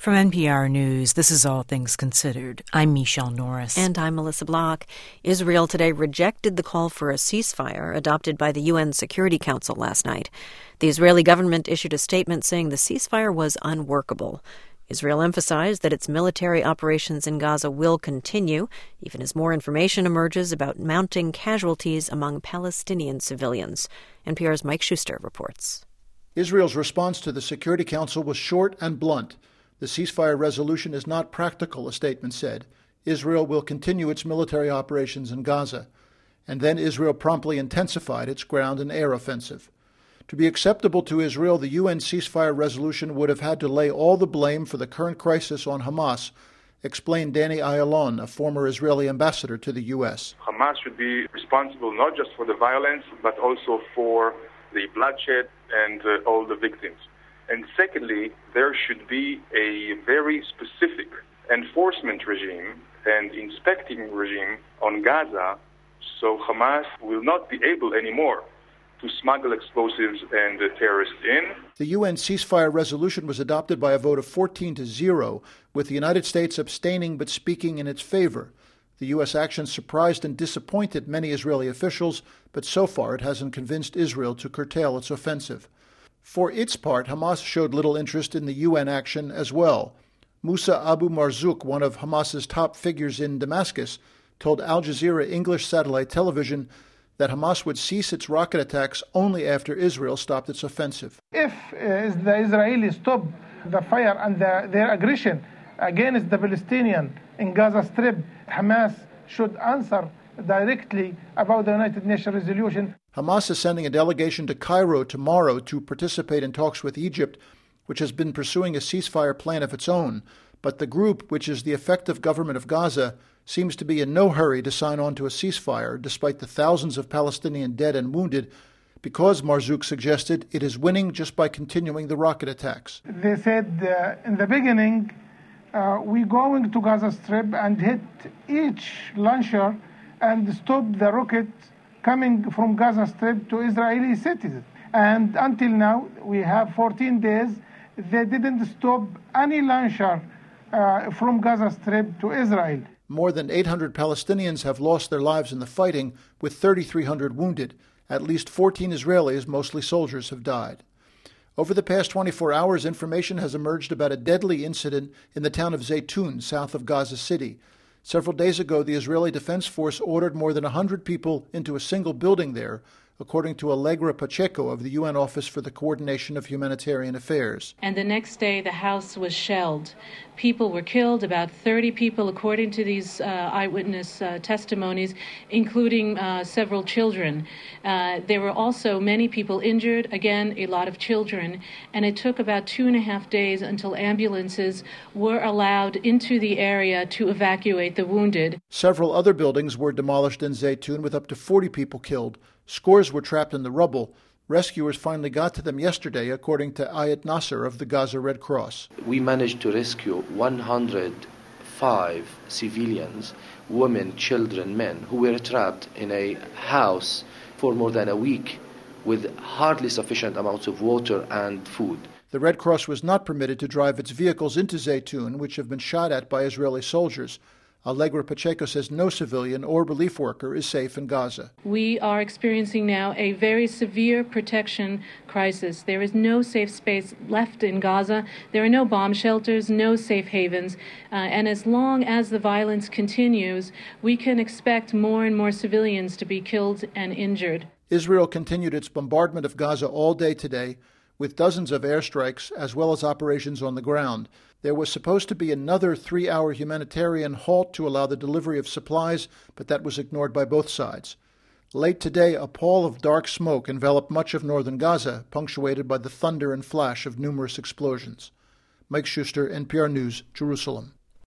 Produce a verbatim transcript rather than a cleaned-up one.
From N P R News, this is All Things Considered. I'm Michelle Norris. And I'm Melissa Block. Israel today rejected the call for a ceasefire adopted by the U N Security Council last night. The Israeli government issued a statement saying the ceasefire was unworkable. Israel emphasized that its military operations in Gaza will continue, even as more information emerges about mounting casualties among Palestinian civilians. N P R's Mike Schuster reports. Israel's response to the Security Council was short and blunt. The ceasefire resolution is not practical, a statement said. Israel will continue its military operations in Gaza. And then Israel promptly intensified its ground and air offensive. To be acceptable to Israel, the U N ceasefire resolution would have had to lay all the blame for the current crisis on Hamas, explained Danny Ayalon, a former Israeli ambassador to the U S. Hamas should be responsible not just for the violence, but also for the bloodshed and uh, all the victims. And secondly, there should be a very specific enforcement regime and inspecting regime on Gaza, so Hamas will not be able anymore to smuggle explosives and uh, terrorists in. The U N ceasefire resolution was adopted by a vote of fourteen to zero, with the United States abstaining but speaking in its favor. The U S action surprised and disappointed many Israeli officials, but so far it hasn't convinced Israel to curtail its offensive. For its part, Hamas showed little interest in the U N action as well. Musa Abu Marzouk, one of Hamas's top figures in Damascus, told Al Jazeera English satellite television that Hamas would cease its rocket attacks only after Israel stopped its offensive. If uh, the Israelis stop the fire and the, their aggression against the Palestinians in Gaza Strip, Hamas should answer directly about the United Nations resolution. Hamas is sending a delegation to Cairo tomorrow to participate in talks with Egypt, which has been pursuing a ceasefire plan of its own. But the group, which is the effective government of Gaza, seems to be in no hurry to sign on to a ceasefire, despite the thousands of Palestinian dead and wounded, because, Marzouk suggested, it is winning just by continuing the rocket attacks. They said uh, in the beginning, uh, we're going to Gaza Strip and hit each launcher and stop the rocket coming from Gaza Strip to Israeli citizens. And until now, we have fourteen days, they didn't stop any launcher uh, from Gaza Strip to Israel. More than eight hundred Palestinians have lost their lives in the fighting, with thirty-three hundred wounded. At least fourteen Israelis, mostly soldiers, have died. Over the past twenty-four hours, information has emerged about a deadly incident in the town of Zaytun, south of Gaza City. Several days ago, the Israeli Defense Force ordered more than one hundred people into a single building there, according to Allegra Pacheco of the U N Office for the Coordination of Humanitarian Affairs. And the next day, the house was shelled. People were killed, about thirty people, according to these uh, eyewitness uh, testimonies, including uh, several children. Uh, there were also many people injured, again, a lot of children, and it took about two and a half days until ambulances were allowed into the area to evacuate the wounded. Several other buildings were demolished in Zaytun, with up to forty people killed. Scores were trapped in the rubble. Rescuers finally got to them yesterday, according to Ayat Nasser of the Gaza Red Cross. We managed to rescue one hundred five civilians, women, children, men, who were trapped in a house for more than a week with hardly sufficient amounts of water and food. The Red Cross was not permitted to drive its vehicles into Zaytun, which have been shot at by Israeli soldiers. Allegra Pacheco says no civilian or relief worker is safe in Gaza. We are experiencing now a very severe protection crisis. There is no safe space left in Gaza. There are no bomb shelters, no safe havens. Uh, and as long as the violence continues, we can expect more and more civilians to be killed and injured. Israel continued its bombardment of Gaza all day today, with dozens of airstrikes as well as operations on the ground. There was supposed to be another three-hour humanitarian halt to allow the delivery of supplies, but that was ignored by both sides. Late today, a pall of dark smoke enveloped much of northern Gaza, punctuated by the thunder and flash of numerous explosions. Mike Schuster, N P R News, Jerusalem.